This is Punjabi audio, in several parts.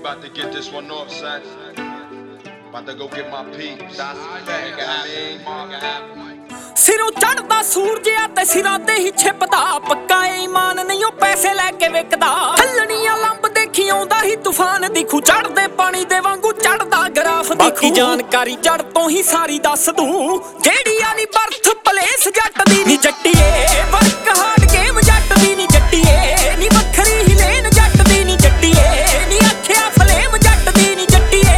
about to get this one off, son. About to go get my peeps. That's I mean. ਸਿਰੋਂ ਚੜਦਾ ਸੂਰਜ ਆ ਤੇ ਸਿਰਾਂ ਤੇ ਹੀ ਛਿਪਦਾ ਪੱਕਾ ਈਮਾਨ ਨਹੀਂ ਉਹ ਪੈਸੇ ਲੈ ਕੇ ਵਿਕਦਾ ਥੱਲਣੀਆਂ ਲੰਬ ਦੇਖੀ ਆਉਂਦਾ ਹੀ ਤੂਫਾਨ ਦਿਖੂ ਚੜਦੇ ਪਾਣੀ ਦੇ ਵਾਂਗੂ ਚੜਦਾ ਗਰਾਫ ਬਾਕੀ ਜਾਣਕਾਰੀ ਜੜ ਤੋਂ ਹੀ ਸਾਰੀ ਦੱਸ ਦੂੰ ਜਿਹੜੀ ਆ ਨੀ ਬਰਥ ਪਲੇਸ ਜੱਟ ਦੀ ਨੀ ਜੱਟੀਏ ਵਰਕ ਹਾਰਡ ਗੇਮ ਜੱਟ ਦੀ ਨੀ ਜੱਟੀਏ ਨੀ ਵੱਖਰੀ ਹੀ ਲੇਨ ਜੱਟ ਦੀ ਨੀ ਜੱਟੀਏ ਨੀ ਅੱਖਿਆ ਫਲੇਮ ਜੱਟ ਦੀ ਨੀ ਜੱਟੀਏ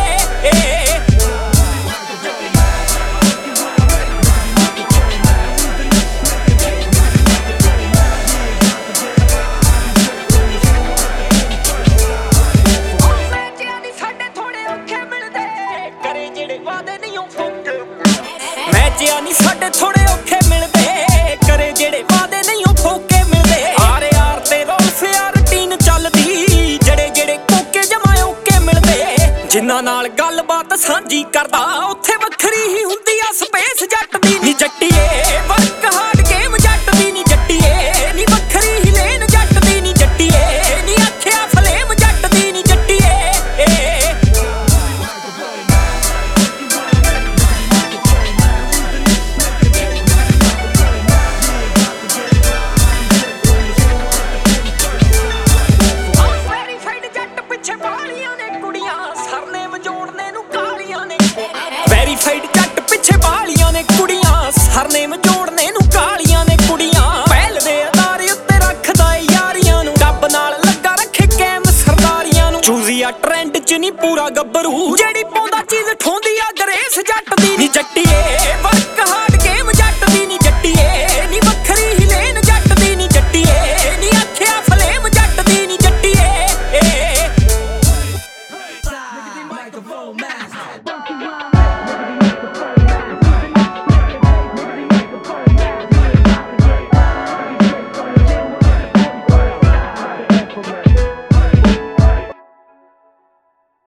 ਨੀ ਸਾਡੇ ਥੋੜੇ ਔਖੇ ਮਿਲਦੇ ਕਰੇ ਜਿਹੜੇ ਵਾਦੇ ਨਹੀਂ ਉਹ ਫੋਕੇ ਮਿਲਦੇ ਆਰ ਯਾਰ ਤੇ ਰੋਲਫ ਯਾਰ ਰੂਟੀਨ ਚੱਲਦੀ ਜਿਹੜੇ ਕੋਕੇ ਜਮਾ ਓਕੇ ਮਿਲਦੇ ਜਿਨ੍ਹਾਂ ਨਾਲ ਗੱਲਬਾਤ ਸਾਂਝੀ ਕਰਦਾ ਉੱਥੇ ਵੱਖਰੀ ਹੀ ਹੁੰਦੀ ਆ ਸਪੇਸ ਜੱਟ ਦੀ ਨੀ ਜੱਟੀਏ ਵਰਕ ਹਾਰਡ ਗੇਮ ਜੱਟ ਦੀ ਨੀ ਜੱਟੀਏ ਨੀ ਵੱਖਰੀ ਹੀ ਲੇਨ ਜੱਟ ਦੀ ਨੀ ਜੱਟੀਏ ਨੀ ਅੱਖਿਆ ਫਲੇਮ ਜੱਟ ਦੀ ਨੀ ਜੱਟੀਏ ਵੈਰੀਫਾਈਡ ਜੱਟ ਪਿੱਛੇ ਬਾਲੀਆਂ ਨੇ ਕੁੜੀਆਂ ਸਰਨੇਮ ਜੋੜਨੇ ਨੂੰ ਕਾਲੀਆਂ ਨੇ ਕੁੜੀਆਂ ਪਹਿਲ ਦੇ ਅਦਾਰੇ ਉੱਤੇ ਰੱਖਦਾ ਯਾਰੀਆਂ ਨੂੰ ਰੱਬ ਨਾਲ ਲੱਗਾ ਰੱਖੇ ਕੈਮ ਸਰਦਾਰੀਆਂ ਨੂੰ ਚੂਜ਼ੀ ਆ ਟ੍ਰੈਂਡ ਚ ਨਹੀਂ ਪੂਰਾ ਗੱਭਰੂ ਜਿਹੜੀ ਪਾਉਂਦਾ ਚੀਜ਼ ਠੋਂਦੀ ਆ ਗਰੇਸ ਜੱਟ ਦੀ ਨੀ ਜੱਟੀਏ ਵਰਕ ਹਾਰਡ ਗੇਮ ਜੱਟ ਦੀ ਨੀ ਜੱਟੀਏ ਨੀ ਵੱਖਰੀ ਹੀ ਲੇਨ ਜੱਟ ਦੀ ਨੀ ਜੱਟੀਏ ਨੀ ਅੱਖਿਆ ਫਲੇਮ ਜੱਟ ਦੀ ਨੀ ਜੱਟੀਏ